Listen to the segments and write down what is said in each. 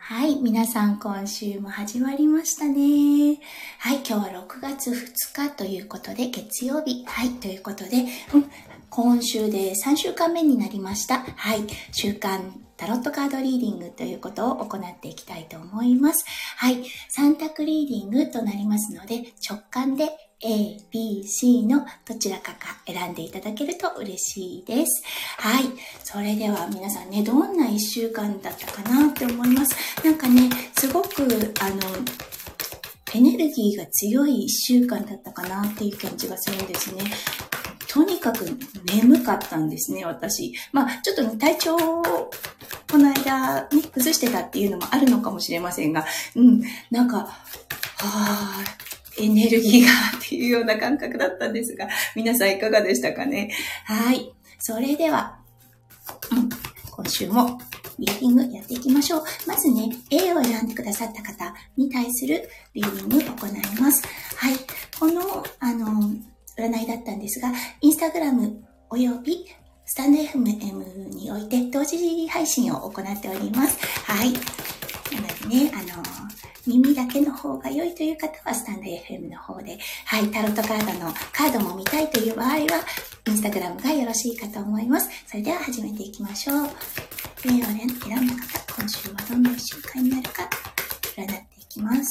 はい、皆さん今週も始まりましたね。はい、今日は6月2日ということで月曜日。はい、ということで、今週で3週間目になりました。はい、週間タロットカードリーディングということを行っていきたいと思います。はい、3択リーディングとなりますので、直感でA、B、C のどちらか選んでいただけると嬉しいです。はい。それでは皆さんね、どんな1週間だったかなって思います。なんかね、すごく、エネルギーが強い1週間だったかなっていう感じがするんですね。とにかく眠かったんですね、私。ちょっとね、体調をこの間ね、崩してたっていうのもあるのかもしれませんが、なんか、エネルギーがっていうような感覚だったんですが、皆さんいかがでしたかね。はい。それでは、今週もリーディングやっていきましょう。まずね、A を選んでくださった方に対するリーディングを行います。はい。この、占いだったんですが、インスタグラムおよびスタンド FM において同時配信を行っております。はい。なのでね、耳だけの方が良いという方はスタンド FM の方で、はい、タロットカードも見たいという場合は、インスタグラムがよろしいかと思います。それでは始めていきましょう。A を選んだ方、今週はどんな1週間になるか、占っていきます。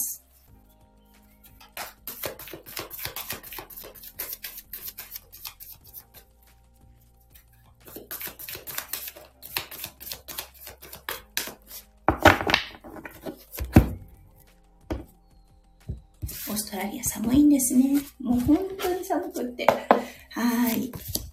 オーストラリア寒いんですね。もう本当に寒くって。はい。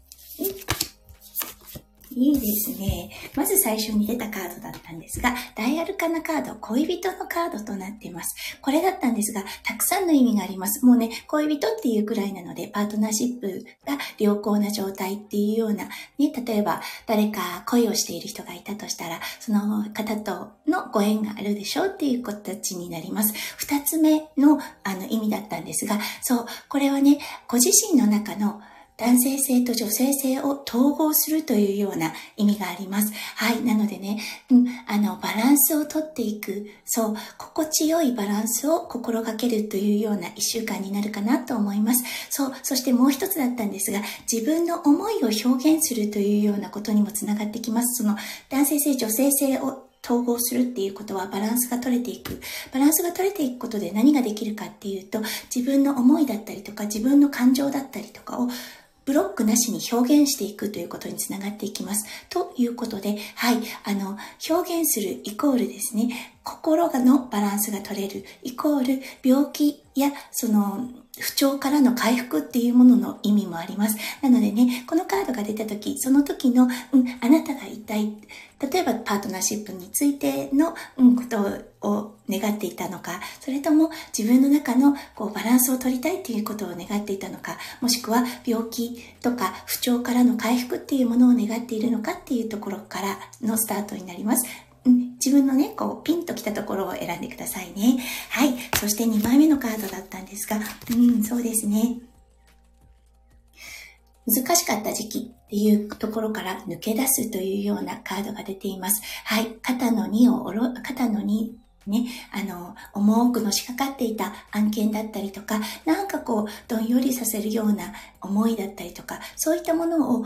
いいですね。まず最初に出たカードだったんですが、大アルカナカード、恋人のカードとなっています。これだったんですが、たくさんの意味があります。もうね、恋人っていうくらいなので、パートナーシップが良好な状態っていうような、ね、例えば誰か恋をしている人がいたとしたら、その方とのご縁があるでしょうっていう形になります。二つ目の意味だったんですが、そう、これはね、ご自身の中の男性性と女性性を統合するというような意味があります。はい。なのでね、バランスをとっていく、そう、心地よいバランスを心がけるというような一週間になるかなと思います。そう、そしてもう一つだったんですが、自分の思いを表現するというようなことにもつながってきます。その男性性、女性性を統合するっていうことはバランスが取れていく。バランスが取れていくことで何ができるかっていうと、自分の思いだったりとか、自分の感情だったりとかをブロックなしに表現していくということにつながっていきます。ということで、はい、表現するイコールですね、心のバランスが取れる、イコール病気やその不調からの回復っていうものの意味もあります。なのでね、このカードが出たとき、その時の、あなたが一体、例えばパートナーシップについての、ことを願っていたのか、それとも自分の中のバランスを取りたいということを願っていたのか、もしくは病気とか不調からの回復っていうものを願っているのかっていうところからのスタートになります。自分のね、ピンときたところを選んでくださいね。はい。そして2枚目のカードだったんですが、そうですね。難しかった時期っていうところから抜け出すというようなカードが出ています。はい。肩の荷ね、重くのしかかっていた案件だったりとか、なんかどんよりさせるような思いだったりとか、そういったもの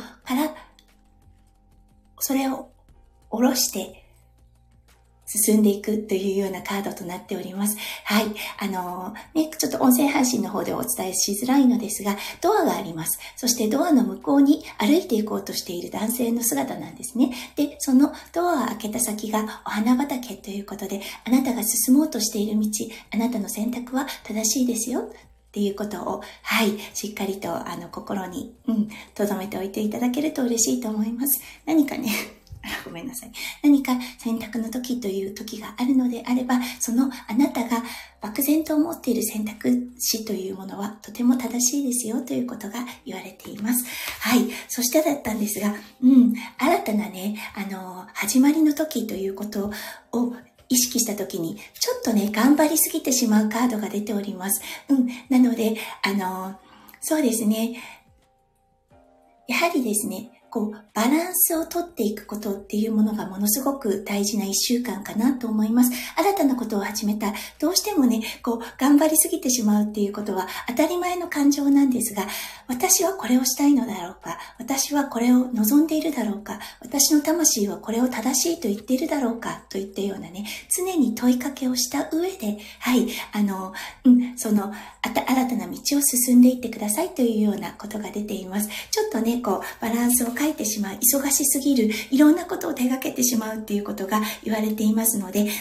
それを下ろして進んでいくというようなカードとなっております。はい。ちょっと音声配信の方でお伝えしづらいのですが、ドアがあります。そしてドアの向こうに歩いていこうとしている男性の姿なんですね。で、そのドアを開けた先がお花畑ということで、あなたが進もうとしている道、あなたの選択は正しいですよ。っていうことを、はい、しっかりと、心に、留めておいていただけると嬉しいと思います。何かね、ごめんなさい。何か選択の時という時があるのであれば、そのあなたが漠然と思っている選択肢というものはとても正しいですよということが言われています。はい。そしてだったんですが、新たなね、始まりの時ということを意識した時に、ちょっとね、頑張りすぎてしまうカードが出ております。なので、そうですね。やはりですね、 バランスをとっていくことっていうものがものすごく大事な一週間かなと思います。新たなことを始めた。どうしてもね、頑張りすぎてしまうっていうことは当たり前の感情なんですが、私はこれをしたいのだろうか、私はこれを望んでいるだろうか、私の魂はこれを正しいと言っているだろうか、といったようなね、常に問いかけをした上で、はい、その、新たな道を進んでいってくださいというようなことが出ています。ちょっとね、バランスを欠いてしまう、忙しすぎる、いろんなことを手がけてしまうっていうことが言われていますので、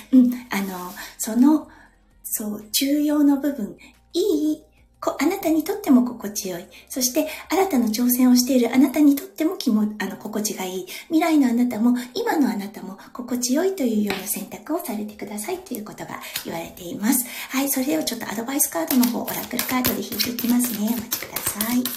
重要の部分、あなたにとっても心地よい。そして、新たな挑戦をしているあなたにとっても心地がいい。未来のあなたも、今のあなたも心地よいというような選択をされてくださいということが言われています。はい、それではちょっとアドバイスカードの方、オラクルカードで引いていきますね。お待ちください。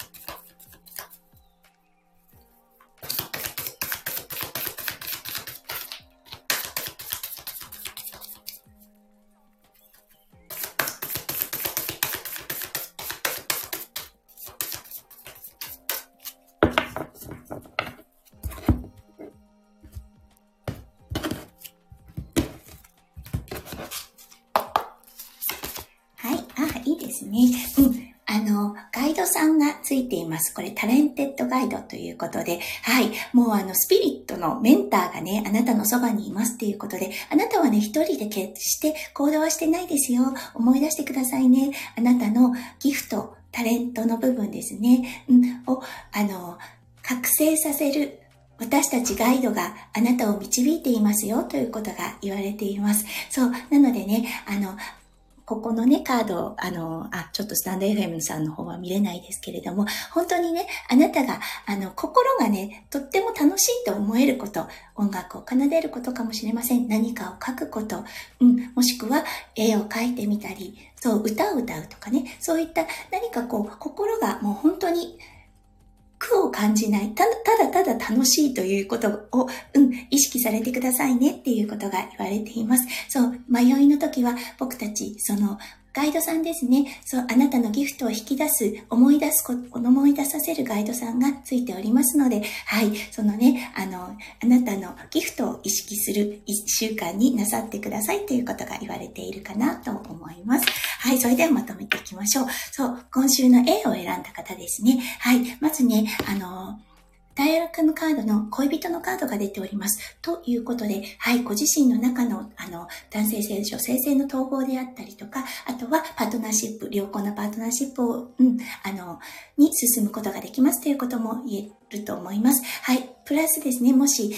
いいですね。ガイドさんがついています。これタレンテッドガイドということで、はい、もうスピリットのメンターがね、あなたのそばにいますっていうことで、あなたはね、一人で決して行動はしてないですよ。思い出してくださいね。あなたのギフト、タレントの部分ですね。を、覚醒させる。私たちガイドがあなたを導いていますよということが言われています。そう。なのでね、ここのね、カード、ちょっとスタンド FM さんの方は見れないですけれども、本当にね、あなたが、心がね、とっても楽しいと思えること、音楽を奏でることかもしれません。何かを書くこと、もしくは絵を描いてみたり、そう、歌を歌うとかね、そういった何か心がもう本当に、苦を感じない、ただ楽しいということを、意識されてくださいねっていうことが言われています。そう、迷いの時は僕たち、ガイドさんですね。そう、あなたのギフトを引き出す、思い出させるガイドさんがついておりますので、はい、そのね、あなたのギフトを意識する1週間になさってくださいということが言われているかなと思います。はい、それではまとめていきましょう。そう、今週の A を選んだ方ですね。はい、まずね、ダイアルカのカードの恋人のカードが出ております。ということで、はい、ご自身の中の、男性性、女性性の統合であったりとか、あとはパートナーシップ、良好なパートナーシップを、に進むことができますということも言えると思います。はい、プラスですね、もし、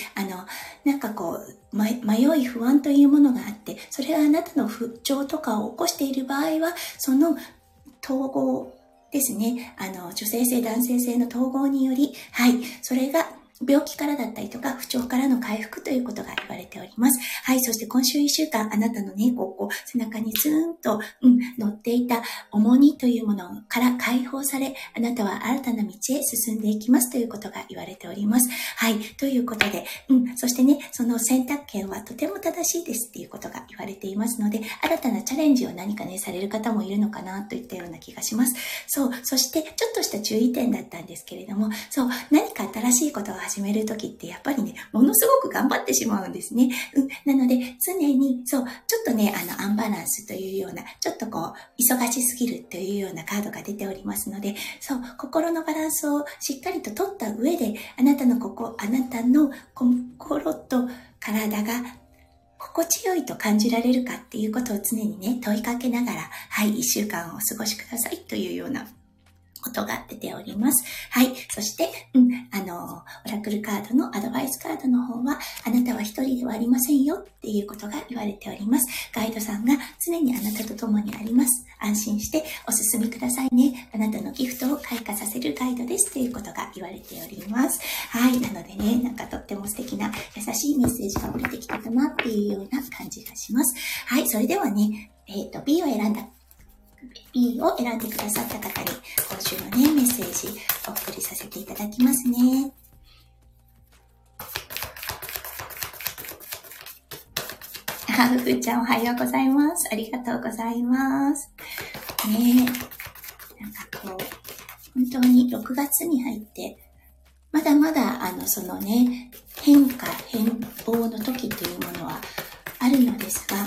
迷い不安というものがあって、それがあなたの不調とかを起こしている場合は、その統合、ですね。女性性、男性性の統合により、はい、それが病気からだったりとか、不調からの回復ということが言われております。はい、そして今週1週間、あなたのね、背中にズーンと、乗っていた重荷というものから解放され、あなたは新たな道へ進んでいきますということが言われております。はい、ということで、そしてね、その選択権はとても正しいですっていうことが言われていますので、新たなチャレンジを何かね、される方もいるのかなといったような気がします。そう、そしてちょっとした注意点だったんですけれども、そう、何か新しいことを始めるときってやっぱりね、ものすごく頑張ってしまうんですね。なので、常に、そう、ちょっとね、アンバランスというような、ちょっと忙しすぎるというようなカードが出ておりますので、そう、心のバランスをしっかりと取った上で、あなたの心と体が心地よいと感じられるかっていうことを常にね、問いかけながら、はい、1週間をお過ごしくださいというようなことが出ております。はい。そして、オラクルカードのアドバイスカードの方は、あなたは一人ではありませんよっていうことが言われております。ガイドさんが常にあなたと共にあります。安心してお進みくださいね。あなたのギフトを開花させるガイドですということが言われております。はい。なのでね、とっても素敵な優しいメッセージが降りてきたかなっていうような感じがします。はい。それではね、B を選んでくださった方に今週のね、メッセージお送りさせていただきますね。ふふちゃんおはようございます。ありがとうございます。ねえ、本当に6月に入って、 まだまだ、そのね、変動の時というものはあるのですが、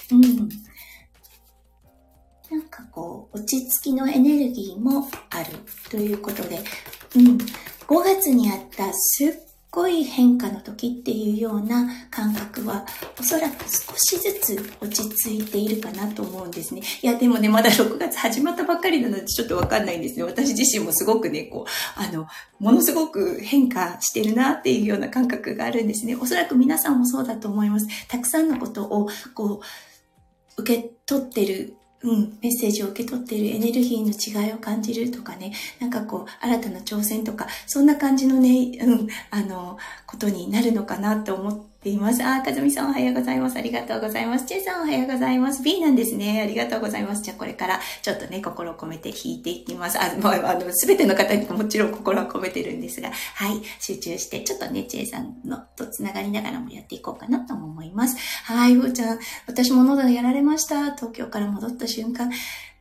なんかこう、落ち着きのエネルギーもあるということで、5月にあったすっごい変化の時っていうような感覚は、おそらく少しずつ落ち着いているかなと思うんですね。いや、でもね、まだ6月始まったばっかりなのでちょっとわかんないんですね。私自身もすごくね、こう、ものすごく変化してるなっていうような感覚があるんですね。おそらく皆さんもそうだと思います。たくさんのことを、こう、受け取ってる、メッセージを受け取っているエネルギーの違いを感じるとかね、なんかこう、新たな挑戦とか、そんな感じのね、ことになるのかなと思っています。かずみさんおはようございます。ありがとうございます。チェイさんおはようございます。B なんですね。ありがとうございます。じゃあこれからちょっとね、心を込めて弾いていきます。すべての方にもちろん心を込めてるんですが、はい、集中して、ちょっとね、チェイさんのとつながりながらもやっていこうかなと思います。はい、ふーちゃん、私も喉やられました。東京から戻った瞬間。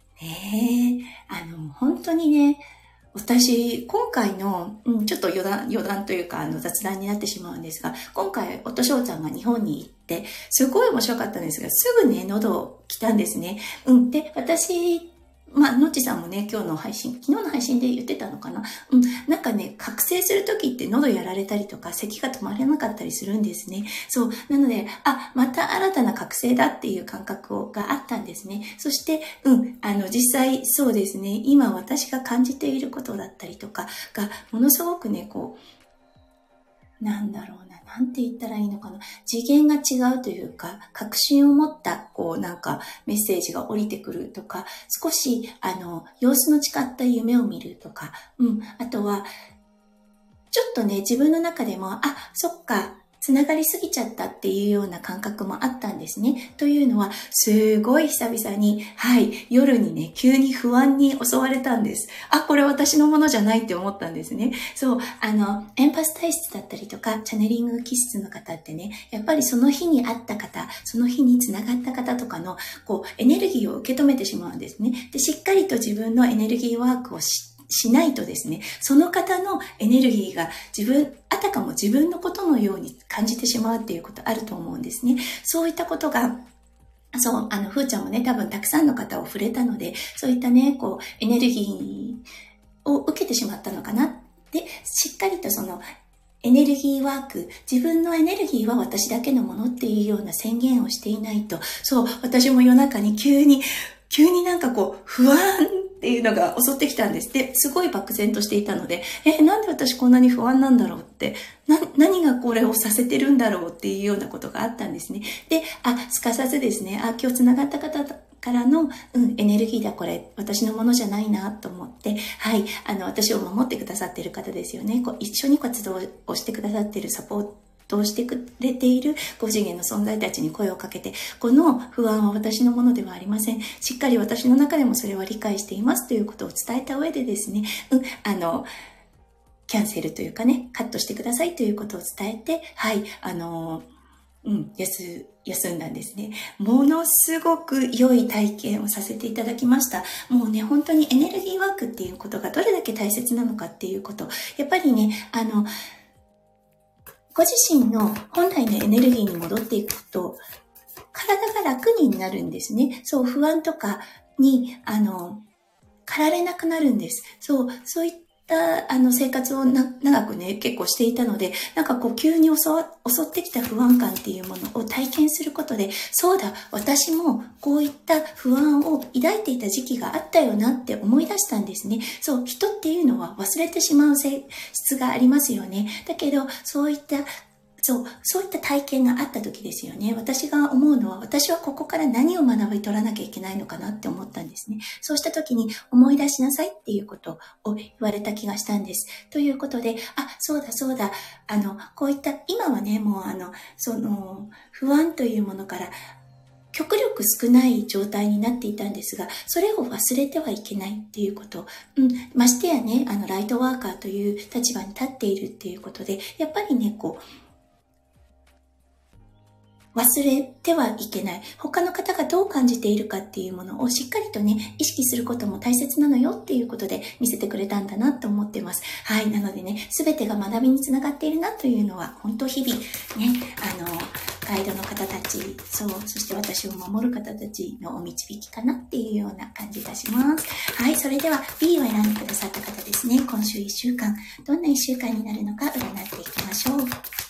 本当にね、私、今回の、ちょっと余談というか、雑談になってしまうんですが、今回、夫翔ちゃんが日本に行って、すごい面白かったんですが、すぐね、喉来たんですね。で、私、のっちさんもね、今日の配信、昨日の配信で言ってたのかな。なんかね、覚醒するときって喉やられたりとか、咳が止まらなかったりするんですね。そう。なので、また新たな覚醒だっていう感覚があったんですね。そして、実際そうですね、今私が感じていることだったりとかが、ものすごくね、こう、なんだろうな、なんて言ったらいいのかな。次元が違うというか、確信を持った、こう、なんか、メッセージが降りてくるとか、少し、様子の違った夢を見るとか、あとは、ちょっとね、自分の中でも、そっか、つながりすぎちゃったっていうような感覚もあったんですね。というのは、すごい久々に、夜にね、急に不安に襲われたんです。これ私のものじゃないって思ったんですね。そう、エンパス体質だったりとか、チャネリング気質の方ってね、やっぱりその日に会った方、その日につながった方とかの、こう、エネルギーを受け止めてしまうんですね。で、しっかりと自分のエネルギーワークをしないとですね、その方のエネルギーがあたかも自分のことのように感じてしまうっていうことあると思うんですね。そういったことが、そう、ふーちゃんもね、多分たくさんの方を触れたので、そういったね、こう、エネルギーを受けてしまったのかな。で、しっかりとその、エネルギーワーク、自分のエネルギーは私だけのものっていうような宣言をしていないと、そう、私も夜中に急になんかこう、不安っていうのが襲ってきたんです。で、すごい漠然としていたので、なんで私こんなに不安なんだろうって、何がこれをさせてるんだろうっていうようなことがあったんですね。で、すかさずですね、今日繋がった方からの、エネルギーだ、これ、私のものじゃないなと思って、私を守ってくださっている方ですよね。こう一緒に活動をしてくださっているサポートをしてくれている5次元の存在たちに声をかけて、この不安は私のものではありません。しっかり私の中でもそれは理解していますということを伝えた上でですね、キャンセルというかね、カットしてくださいということを伝えて、休んだんですね。ものすごく良い体験をさせていただきました。もうね、本当にエネルギーワークっていうことがどれだけ大切なのかっていうこと、やっぱりね、ご自身の本来のエネルギーに戻っていくと、体が楽になるんですね。そう、不安とかに、駆られなくなるんです。そういった生活を長くね、結構していたので、なんかこう急に襲ってきた不安感っていうものを体験することで、そうだ、私もこういった不安を抱いていた時期があったよなって思い出したんですね。そう、人っていうのは忘れてしまう性質がありますよね。だけど、そういった体験があった時ですよね。私が思うのは、私はここから何を学び取らなきゃいけないのかなって思ったんですね。そうした時に思い出しなさいっていうことを言われた気がしたんです。ということで、そうだ。こういった、今はね、もう不安というものから、極力少ない状態になっていたんですが、それを忘れてはいけないっていうこと。ましてやね、ライトワーカーという立場に立っているっていうことで、やっぱりね、こう、 忘れてはいけない。他の方がどう感じているかっていうものをしっかりとね、意識することも大切なのよっていうことで見せてくれたんだなと思ってます。はい。なのでね、すべてが学びにつながっているなというのは、本当日々、ね、ガイドの方たち、そして私を守る方たちのお導きかなっていうような感じがします。はい。それでは B を選んでくださった方ですね。今週1週間、どんな1週間になるのか占っていきましょう。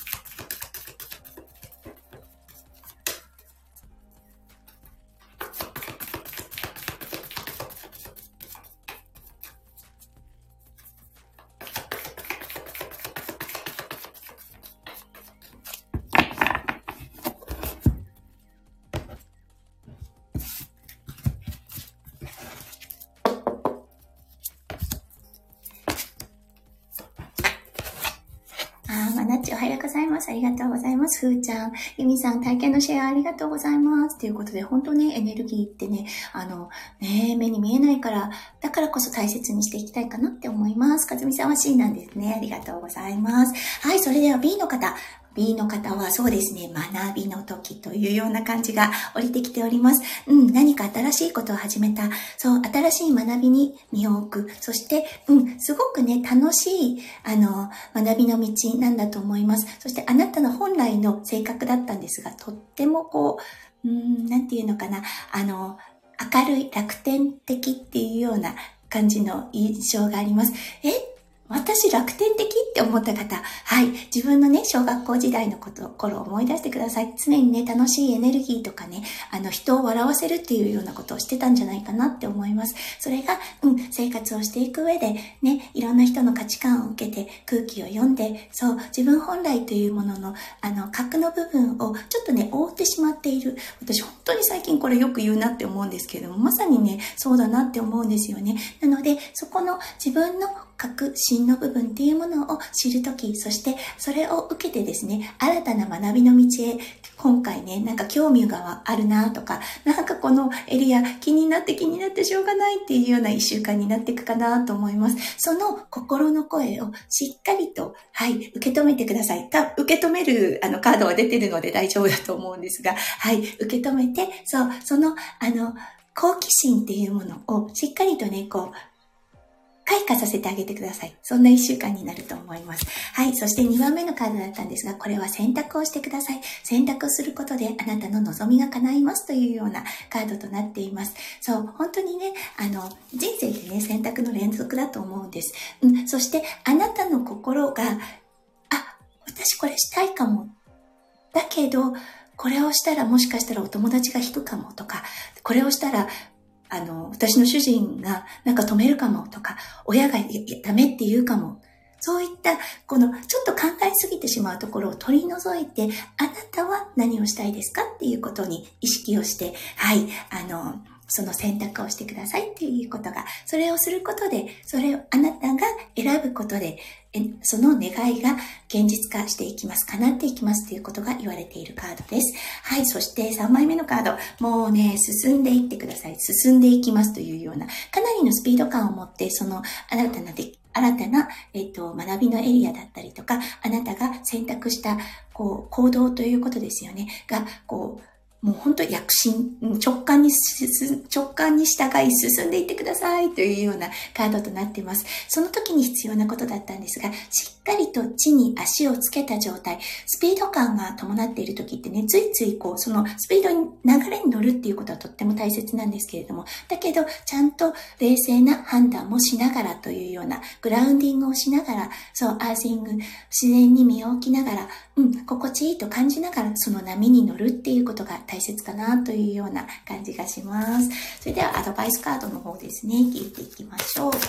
まなっちおはようございます。ありがとうございます。ふーちゃん、ゆみさん、体験のシェアありがとうございます。ということで、本当ね、エネルギーってね、目に見えないから、だからこそ大切にしていきたいかなって思います。かずみさんは C なんですね。ありがとうございます。はい、それでは B の方。B の方はそうですね、学びの時というような感じが降りてきております。何か新しいことを始めた。そう、新しい学びに身を置く。そして、すごくね、楽しい、学びの道なんだと思います。そしてあなたの本来の性格だったんですが、とってもなんていうのかな、明るい、楽天的っていうような感じの印象があります。私楽天的って思った方、はい、自分のね、小学校時代の頃を思い出してください。常にね、楽しいエネルギーとかね、人を笑わせるっていうようなことをしてたんじゃないかなって思います。それが、生活をしていく上で、ね、いろんな人の価値観を受けて、空気を読んで、そう、自分本来というものの、核の部分をちょっとね、覆ってしまっている。私、本当に最近これよく言うなって思うんですけれども、まさにね、そうだなって思うんですよね。なので、そこの自分の核心の部分っていうものを知るとき、そしてそれを受けてですね、新たな学びの道へ、今回ね、なんか興味があるなとか、なんかこのエリア気になってしょうがないっていうような一週間になっていくかなと思います。その心の声をしっかりと、はい、受け止めてください。受け止めるカードは出てるので大丈夫だと思うんですが、はい、受け止めて、その好奇心っていうものをしっかりとね、開花させてあげてください。そんな一週間になると思います。はい。そして2番目のカードだったんですが、これは選択をしてください。選択をすることであなたの望みが叶いますというようなカードとなっています。そう、本当にね、人生でね、選択の連続だと思うんです。そしてあなたの心が、私これしたいかも。だけど、これをしたらもしかしたらお友達が引くかもとか、これをしたら私の主人がなんか止めるかもとか、親がダメって言うかも。そういった、ちょっと考えすぎてしまうところを取り除いて、あなたは何をしたいですかっていうことに意識をして、はい、その選択をしてくださいっていうことが、それをすることで、それをあなたが選ぶことで、その願いが現実化していきます。叶っていきますということが言われているカードです。はい、そして3枚目のカード。もうね、進んでいってください。進んでいきますというような、かなりのスピード感を持って、その新たな、学びのエリアだったりとか、あなたが選択した、行動ということですよね。が、もう本当躍進、直感に従い進んでいってくださいというようなカードとなっています。その時に必要なことだったんですが、しっかりと地に足をつけた状態、スピード感が伴っている時ってね、ついついそのスピードに流れに乗るっていうことはとっても大切なんですけれども、だけどちゃんと冷静な判断もしながらというような、グラウンディングをしながら、アーシング、自然に身を置きながら、心地いいと感じながらその波に乗るっていうことが大切かなというような感じがします。それではアドバイスカードの方ですね、聞いていきましょう。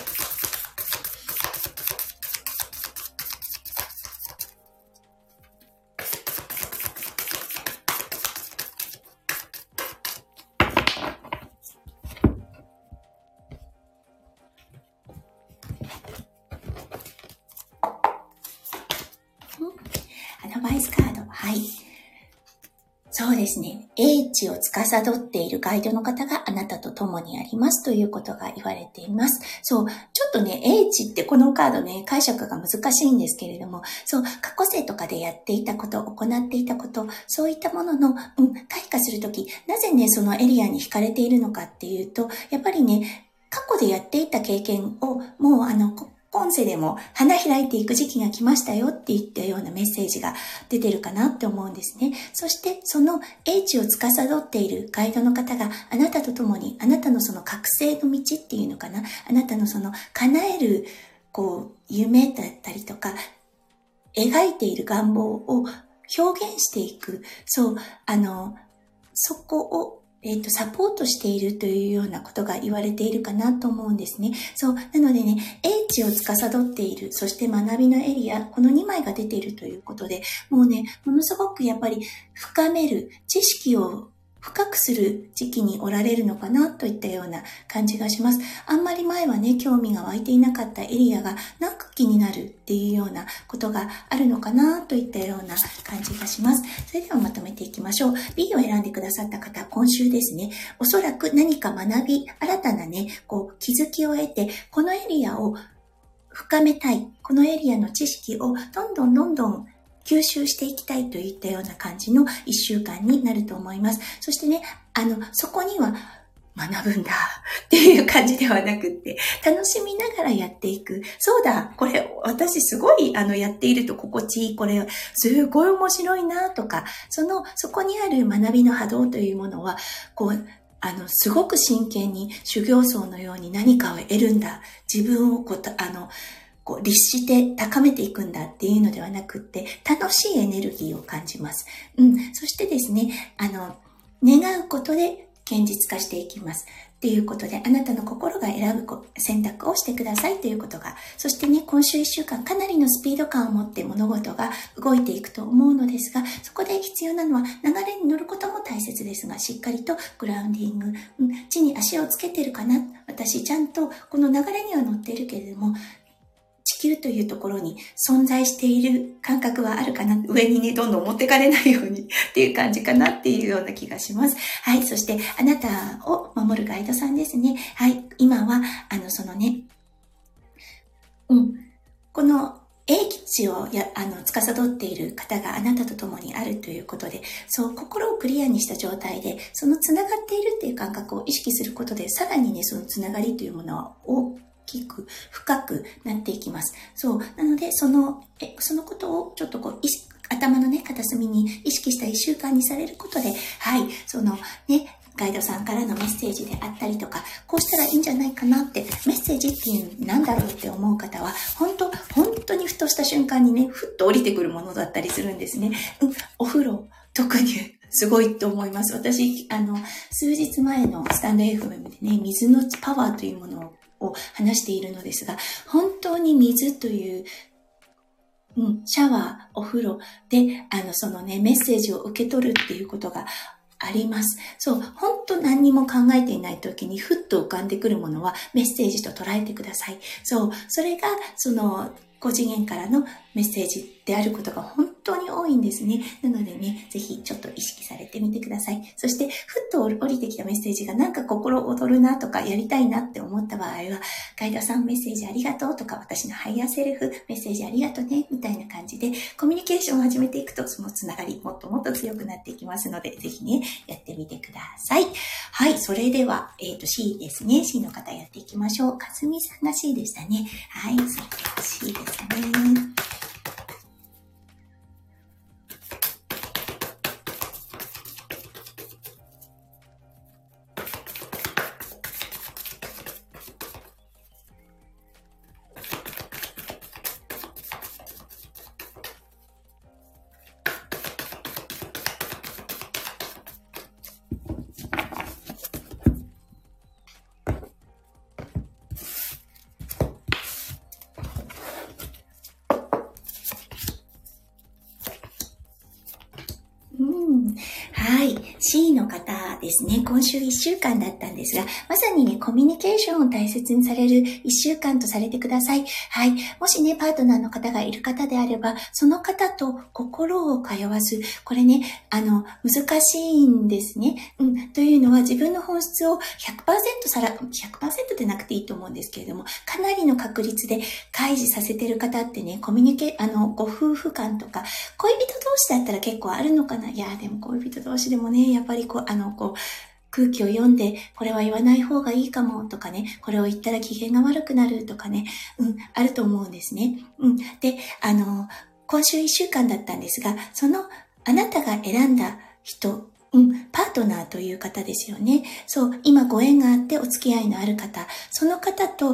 アドバイスカード、はい。 そうですね。英知を司っているガイドの方があなたと共にありますということが言われています。そう、ちょっとね、英知ってこのカードね、解釈が難しいんですけれども、そう、過去世とかでやっていたこと、行っていたこと、そういったものの、開花するとき、なぜね、そのエリアに惹かれているのかっていうと、やっぱりね、過去でやっていた経験を、もう今世でも花開いていく時期が来ましたよって言ったようなメッセージが出てるかなって思うんですね。そしてその英知を司っているガイドの方があなたと共に、あなたのその覚醒の道っていうのかな、あなたのその叶える夢だったりとか描いている願望を表現していく、そう、そこをサポートしているというようなことが言われているかなと思うんですね。そう。なのでね、英知を司っている、そして学びのエリア、この2枚が出ているということで、もうね、ものすごくやっぱり深める、知識を深くする時期におられるのかなといったような感じがします。あんまり前はね、興味が湧いていなかったエリアがなんか気になるっていうようなことがあるのかなといったような感じがします。それではまとめていきましょう。B を選んでくださった方、今週ですね、おそらく何か学び、新たなね、気づきを得て、このエリアを深めたい、このエリアの知識をどんどん吸収していきたいといったような感じの一週間になると思います。そしてね、そこには学ぶんだっていう感じではなくって、楽しみながらやっていく。そうだ、これ私すごいやっていると心地いい、これすごい面白いなとか、そこにある学びの波動というものは、すごく真剣に修行僧のように何かを得るんだ。自分を律して高めていくんだっていうのではなくって、楽しいエネルギーを感じます。そしてですね、願うことで現実化していきます。っていうことで、あなたの心が選ぶ選択をしてくださいということが、そしてね、今週1週間かなりのスピード感を持って物事が動いていくと思うのですが、そこで必要なのは流れに乗ることも大切ですが、しっかりとグラウンディング、地に足をつけてるかな、私ちゃんとこの流れには乗っているけれども、地球というところに存在している感覚はあるかな、上にね、どんどん持ってかれないようにっていう感じかなっていうような気がします。はい。そして、あなたを守るガイドさんですね。はい。今は、この英知を司っている方があなたと共にあるということで、そう、心をクリアにした状態で、そのつながっているっていう感覚を意識することで、さらにね、そのつながりというものは大きく深くなっていきます。そう。なので、そのことをちょっと頭のね、片隅に意識した1週間にされることで、はい、ガイドさんからのメッセージであったりとか、こうしたらいいんじゃないかなって、メッセージっていうなんだろうって思う方は、本当にふとした瞬間にね、ふっと降りてくるものだったりするんですね。お風呂、特にすごいと思います。私、数日前のスタンド FM でね、水のパワーというものを話しているのですが、本当に水というシャワー、お風呂で、メッセージを受け取るっていうことがあります。そう、本当何にも考えていない時にふっと浮かんでくるものはメッセージと捉えてください。そう、それが5次元からのメッセージであることが本当に多いんですね。なのでね、ぜひちょっと意識されてみてください。そして、ふっと降りてきたメッセージがなんか心躍るなとかやりたいなって思った場合は、ガイドさんメッセージありがとうとか、私のハイヤーセルフメッセージありがとうね、みたいな感じでコミュニケーションを始めていくと、そのつながりもっともっと強くなっていきますので、ぜひね、やってみてください。はい、それでは、C ですね。C の方やっていきましょう。かすみさんが C でしたね。はい、それでは C ですね。ははい。C の方ですね。今週1週間だったんですが、まさにね、コミュニケーションを大切にされる1週間とされてください。はい。もしね、パートナーの方がいる方であれば、その方と心を通わず、これね、難しいんですね。というのは自分の本質を100% でなくていいと思うんですけれども、かなりの確率で開示させてる方ってね、ご夫婦間とか、恋人同士だったら結構あるのかな。いや、でも恋人同士でもね、やっぱり空気を読んで、これは言わない方がいいかもとかね、これを言ったら機嫌が悪くなるとかね、あると思うんですね。で、今週1週間だったんですが、あなたが選んだ人、パートナーという方ですよね。そう、今ご縁があってお付き合いのある方、その方と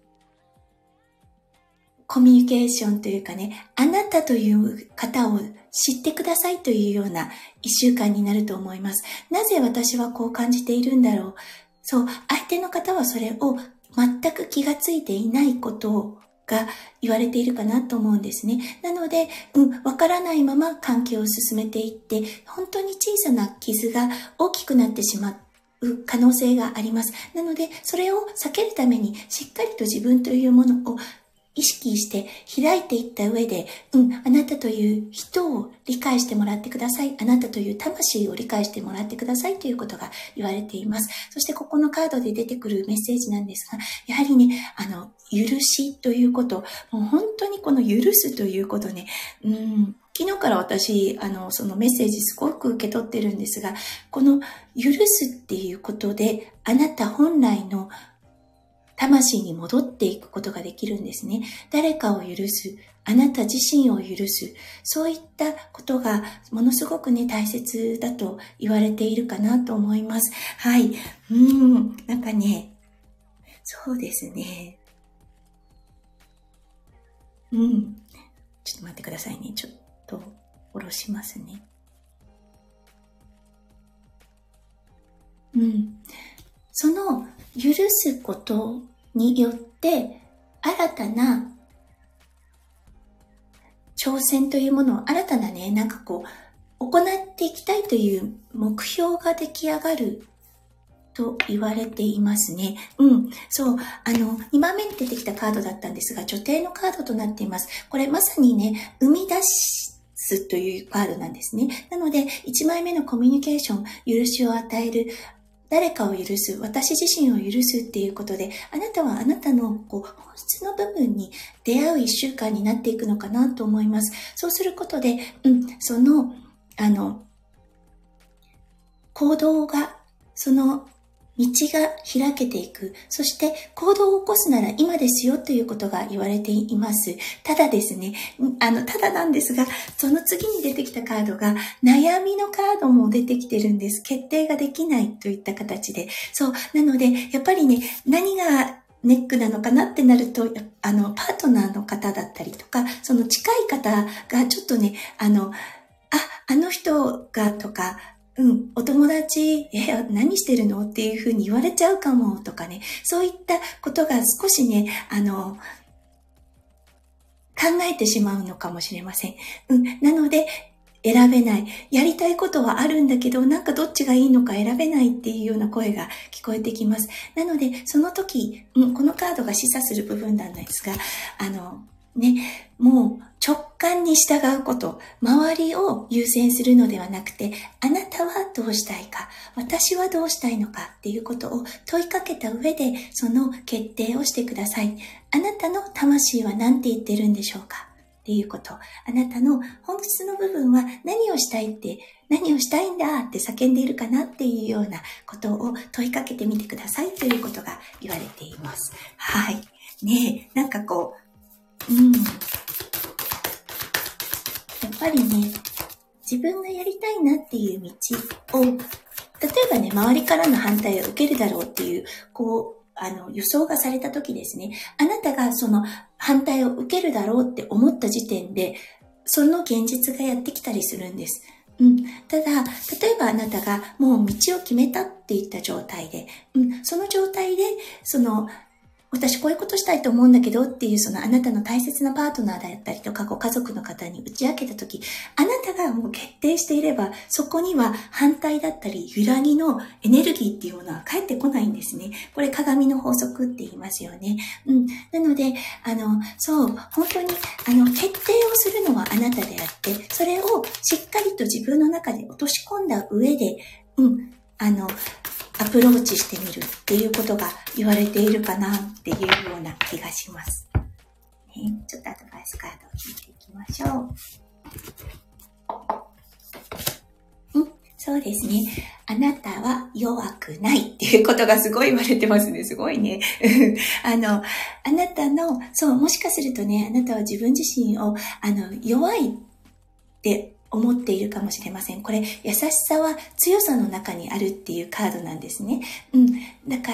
コミュニケーションというかね、あなたという方を知ってくださいというような一週間になると思います。なぜ私はこう感じているんだろう。そう、相手の方はそれを全く気がついていないことが言われているかなと思うんですね。なので、わからないまま関係を進めていって、本当に小さな傷が大きくなってしまう可能性があります。なので、それを避けるためにしっかりと自分というものを意識して開いていった上で、あなたという人を理解してもらってください。あなたという魂を理解してもらってくださいということが言われています。そしてここのカードで出てくるメッセージなんですが、やはりね、許しということ、もう本当にこの許すということね、昨日から私、そのメッセージすごく受け取ってるんですが、この許すっていうことで、あなた本来の魂に戻っていくことができるんですね。誰かを許す、あなた自身を許す、そういったことがものすごくね、大切だと言われているかなと思います。はい。なんかね、そうですね。ちょっと待ってくださいね。ちょっと下ろしますね。その許すことによって新たな挑戦というものを新たなね、行っていきたいという目標が出来上がると言われていますね。そう、2番目に出てきたカードだったんですが、女帝のカードとなっています。これまさにね、生み出すというカードなんですね。なので、1枚目のコミュニケーション、許しを与える、誰かを許す、私自身を許すっていうことで、あなたはあなたの本質の部分に出会う一週間になっていくのかなと思います。そうすることで、行動が、その道が開けていく。そして行動を起こすなら今ですよということが言われています。ただですね、ただなんですが、その次に出てきたカードが悩みのカードも出てきてるんです。決定ができないといった形で。そう。なので、やっぱりね、何がネックなのかなってなると、パートナーの方だったりとか、その近い方がちょっとね、あの人がとか、お友達、何してるのっていうふうに言われちゃうかもとかね、そういったことが少しね、考えてしまうのかもしれません。なので、選べない。やりたいことはあるんだけど、どっちがいいのか選べないっていうような声が聞こえてきます。なので、その時、このカードが示唆する部分なんですが、もう直感に従うこと、周りを優先するのではなくて、あなたはどうしたいか、私はどうしたいのかっていうことを問いかけた上で、その決定をしてください。あなたの魂は何て言ってるんでしょうかっていうこと。あなたの本質の部分は何をしたいんだって叫んでいるかなっていうようなことを問いかけてみてくださいということが言われています。はい。ねえ、やっぱりね、自分がやりたいなっていう道を、例えばね、周りからの反対を受けるだろうっていう、予想がされた時ですね、あなたがその反対を受けるだろうって思った時点で、その現実がやってきたりするんです。ただ、例えばあなたがもう道を決めたっていった状態で、その状態で、 私こういうことしたいと思うんだけどっていうそのあなたの大切なパートナーだったりとかご家族の方に打ち明けたとき、あなたがもう決定していればそこには反対だったり揺らぎのエネルギーっていうものは返ってこないんですね。これ鏡の法則って言いますよね。なので、そう、本当に決定をするのはあなたであって、それをしっかりと自分の中で落とし込んだ上で、アプローチしてみるっていうことが言われているかなっていうような気がします。ちょっとアドバイスカードを引いていきましょう。そうですね。あなたは弱くないっていうことがすごい言われてますね。すごいね。あなたの、そう、もしかするとね、あなたは自分自身を、弱いって思っているかもしれません。これ、優しさは強さの中にあるっていうカードなんですね。だから、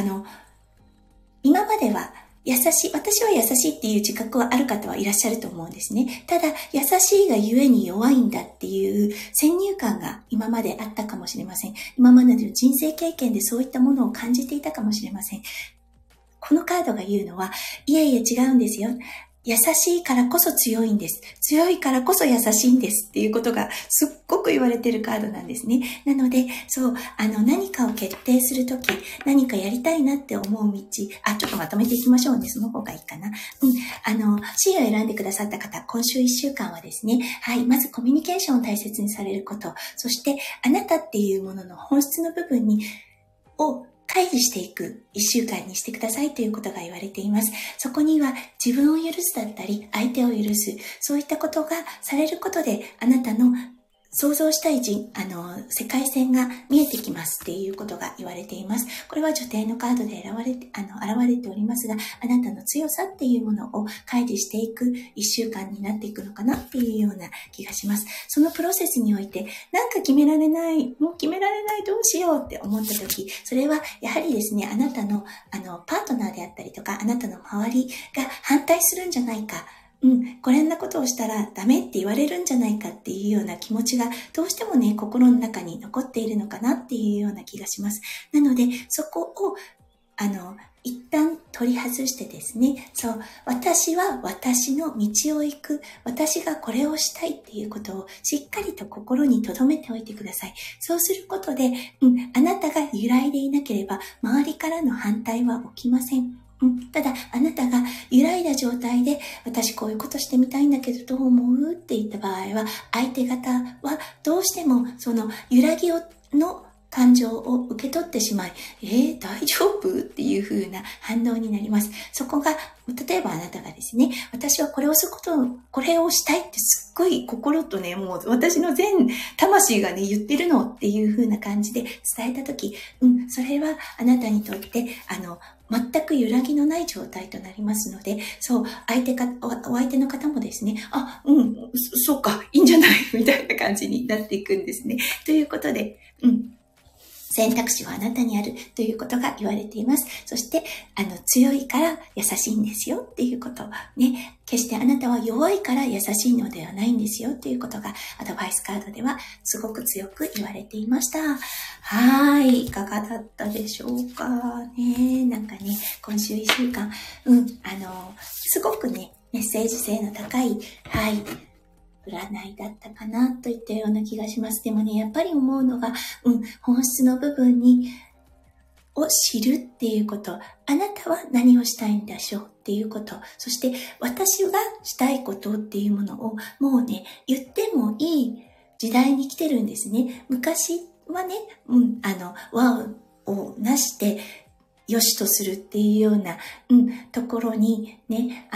今までは優しい、私は優しいっていう自覚はある方はいらっしゃると思うんですね。ただ、優しいがゆえに弱いんだっていう先入観が今まであったかもしれません。今までの人生経験でそういったものを感じていたかもしれません。このカードが言うのは、いえいえ違うんですよ。優しいからこそ強いんです。強いからこそ優しいんですっていうことがすっごく言われてるカードなんですね。なので、そう、何かを決定するとき、何かやりたいなって思う道、ちょっとまとめていきましょうね。その方がいいかな。C を選んでくださった方、今週1週間はですね、まずコミュニケーションを大切にされること、そしてあなたっていうものの本質の部分を開示していく一週間にしてくださいということが言われています。そこには自分を許すだったり、相手を許す、そういったことがされることで、あなたの想像したい世界線が見えてきますっていうことが言われています。これは女帝のカードで現れておりますが、あなたの強さっていうものを開示していく一週間になっていくのかなっていうような気がします。そのプロセスにおいて、なんか決められない、どうしようって思った時、それはやはりですね、あなたのパートナーであったりとか、あなたの周りが反対するんじゃないか、こんなことをしたらダメって言われるんじゃないかっていうような気持ちがどうしてもね、心の中に残っているのかなっていうような気がします。なので、そこを、一旦取り外してですね、そう、私は私の道を行く、私がこれをしたいっていうことをしっかりと心に留めておいてください。そうすることで、あなたが揺らいでいなければ、周りからの反対は起きません。ただ、あなたが揺らいだ状態で、私こういうことしてみたいんだけどどう思うって言った場合は、相手方はどうしてもその揺らぎの感情を受け取ってしまい、大丈夫っていう風な反応になります。そこが、例えばあなたがですね、私はこれをしたいってすっごい心とね、もう私の全魂がね、言ってるのっていう風な感じで伝えたとき、それはあなたにとって、全く揺らぎのない状態となりますので、そう、お相手の方もですね、そうか、いいんじゃないみたいな感じになっていくんですね。ということで、選択肢はあなたにあるということが言われています。そして、強いから優しいんですよっていうことね。決してあなたは弱いから優しいのではないんですよっていうことがアドバイスカードではすごく強く言われていました。いかがだったでしょうかね。なんかね、今週1週間、すごくね、メッセージ性の高い、占いだったかなといったような気がします。でもね、やっぱり思うのが、本質の部分を知るっていうこと、あなたは何をしたいんでしょうっていうこと、そして私がしたいことっていうものをもうね、言ってもいい時代に来てるんですね。昔はね、和をなして良しとするっていうような、ところにね、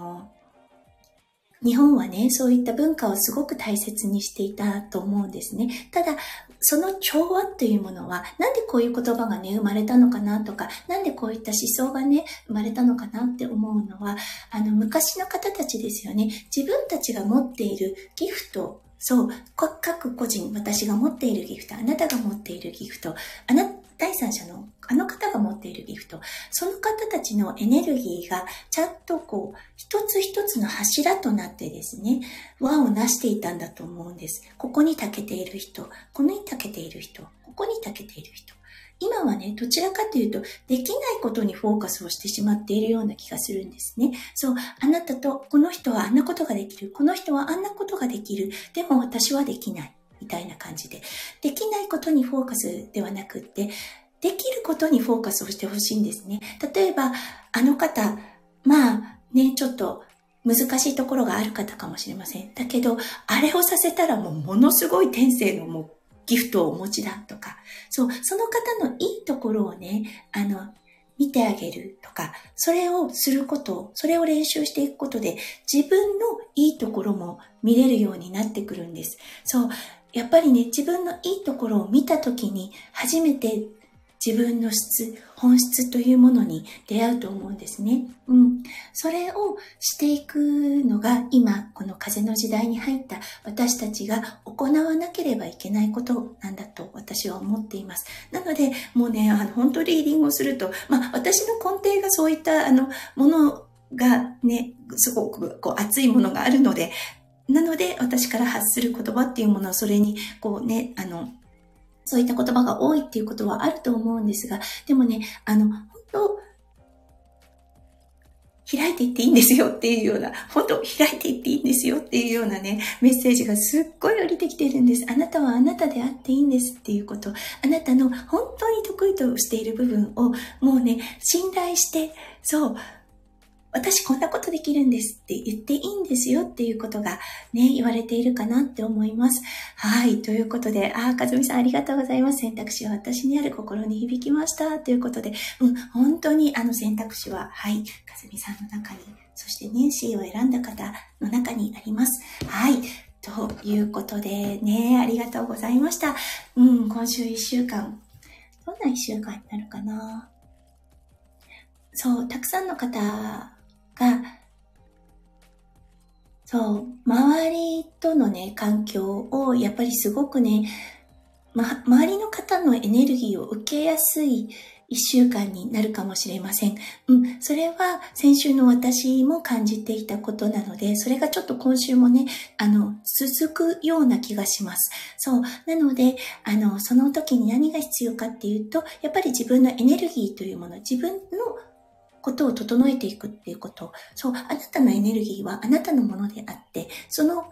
日本はね、そういった文化をすごく大切にしていたと思うんですね。ただ、その調和っていうものは、なんでこういう言葉がね、生まれたのかなとか、なんでこういった思想がね、生まれたのかなって思うのは、昔の方たちですよね。自分たちが持っているギフト、そう、各個人、私が持っているギフト、あなたが持っているギフト、大切産者のあの方が持っているギフト、その方たちのエネルギーがちゃんとこう、一つ一つの柱となってですね、輪をなしていたんだと思うんです。ここに長けている人、ここに長けている人、ここに長けている人。今はね、どちらかというと、できないことにフォーカスをしてしまっているような気がするんですね。そう、あなたと、この人はあんなことができる、この人はあんなことができる、でも私はできない、みたいな感じで。できないことにフォーカスではなくって、できることにフォーカスをしてほしいんですね。例えば、あの方、まあね、ちょっと難しいところがある方かもしれません。だけど、あれをさせたらものすごい天性のギフトをお持ちだとか、そう、その方のいいところをね、見てあげるとか、それをすること、それを練習していくことで、自分のいいところも見れるようになってくるんです。そう、やっぱりね、自分のいいところを見たときに、初めて自分の本質というものに出会うと思うんですね。それをしていくのが今、この風の時代に入った私たちが行わなければいけないことなんだと私は思っています。なので、もうね、本当リーディングをすると、私の根底がそういったものがね、すごくこう熱いものがあるので、なので私から発する言葉っていうものはそれにこうね、そういった言葉が多いっていうことはあると思うんですが、でもね、本当、開いていっていいんですよっていうような、本当、開いていっていいんですよっていうようなね、メッセージがすっごい降りてきてるんです。あなたはあなたであっていいんですっていうこと。あなたの本当に得意としている部分を、もうね、信頼して、そう、私こんなことできるんですって言っていいんですよっていうことがね、言われているかなって思います。はい。ということで、かずみさんありがとうございます。選択肢は私にある心に響きました。ということで、本当に選択肢は、はい。かずみさんの中に、そしてネンシーを選んだ方の中にあります。はい。ということでね、ありがとうございました。今週1週間、どんな1週間になるかな。そう、たくさんの方が、そう、周りとのね、環境をやっぱりすごくね、周りの方のエネルギーを受けやすい一週間になるかもしれません。それは先週の私も感じていたことなので、それがちょっと今週もね、続くような気がします。そう。なので、その時に何が必要かっていうと、やっぱり自分のエネルギーというもの、自分のことを整えていくっていうこと。そう、あなたのエネルギーはあなたのものであって、その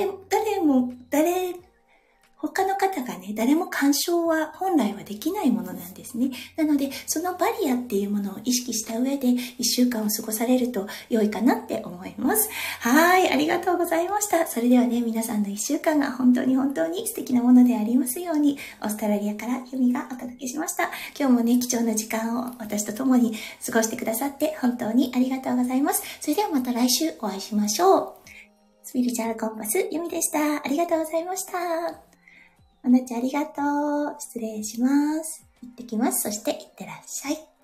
他の方がね、誰も干渉は本来はできないものなんですね。なので、そのバリアっていうものを意識した上で一週間を過ごされると良いかなって思います。はい、ありがとうございました。それではね、皆さんの一週間が本当に本当に素敵なものでありますように、オーストラリアからユミがお届けしました。今日もね、貴重な時間を私と共に過ごしてくださって本当にありがとうございます。それではまた来週お会いしましょう。スピリチュアルコンパス、ユミでした。ありがとうございました。おなちありがとう。失礼します。行ってきます。そして行ってらっしゃい。